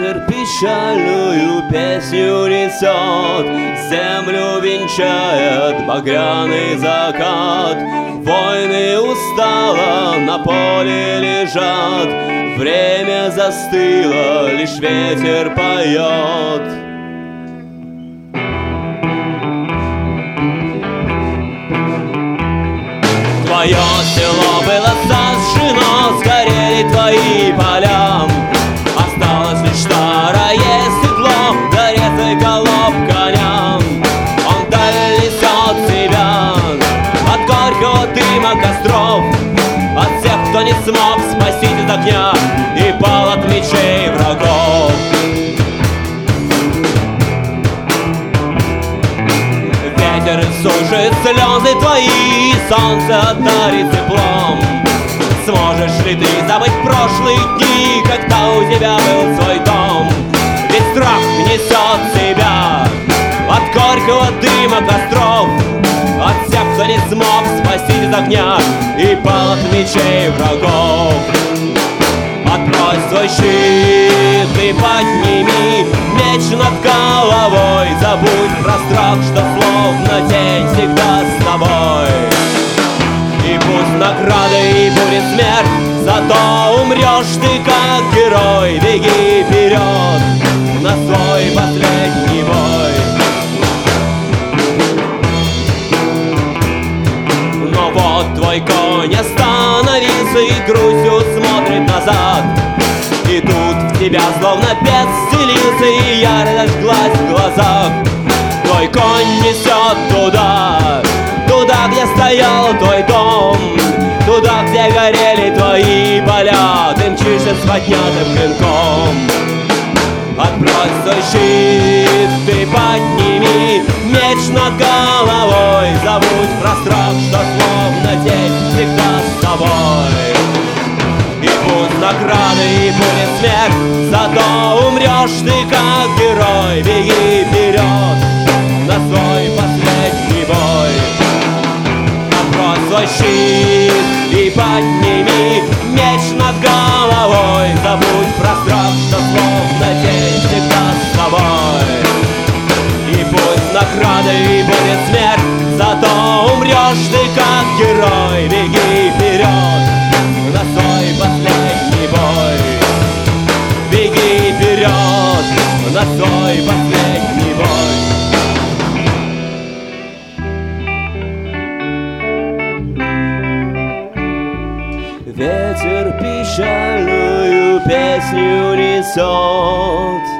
Ветер печальную песню несет, землю венчает багряный закат. Войны устало на поле лежат, время застыло, лишь ветер поет. Твое село было сожжено, сгорели твои поля. Осталось лишь старое седло, да резай голов коням. Он даль несет себя от горького дыма костров, от всех, кто не смог спасти из огня и пал от мечей врагов. Ветер сушит слезы твои, солнце одарит теплом. Сможешь ли ты забыть прошлые дни, когда у тебя был свой дом? Ведь страх несет себя от горького дыма костров, от всех, кто не смог спасти из огня и пал от мечей врагов. Отбрось свой щит и подними меч над головой. Забудь про страх, что словно тень всегда с тобой. И пусть наградой и будет смерть, зато умрешь ты как герой. Беги вперед на свой последний бой. Но вот твой конь остановился и грустью смотрит назад. И тут в тебя словно бес вселился, и ярость жглась в глазах. Твой конь несет туда, туда, где стоял твой дом, туда, где горели твои поля. Ты мчишься с поднятым клинком. Отбрось свой щит, ты подними меч над головой. Забудь про страх, что словно тень всегда с тобой. И пусть наградой будет смерть, зато умрешь ты как герой. Беги вперед на свой последний бой. Отбрось свой щит и подними меч над головой. Забудь про страх, что словно тень всегда с тобой. И пусть наградой будет смерть, зато умрешь ты как герой. Беги вперед на свой последний бой. Беги вперед на свой последний бой. Ветер печальную песню несет,